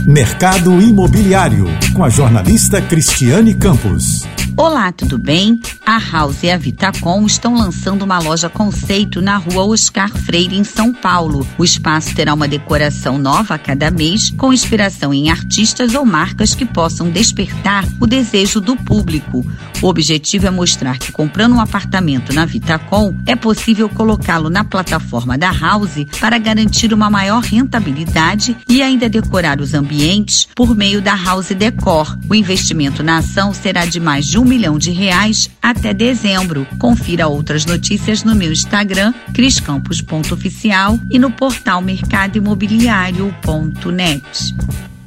Mercado Imobiliário, com a jornalista Cristiane Campos. Olá, tudo bem? A House e a Vitacom estão lançando uma loja conceito na rua Oscar Freire, em São Paulo. O espaço terá uma decoração nova a cada mês, com inspiração em artistas ou marcas que possam despertar o desejo do público. O objetivo é mostrar que comprando um apartamento na Vitacom, é possível colocá-lo na plataforma da House para garantir uma maior rentabilidade e ainda decorar os ambientes por meio da House Decor. O investimento na ação será de mais de R$1 milhão até dezembro. Confira outras notícias no meu Instagram, criscampos.oficial, e no portal mercadoimobiliario.net.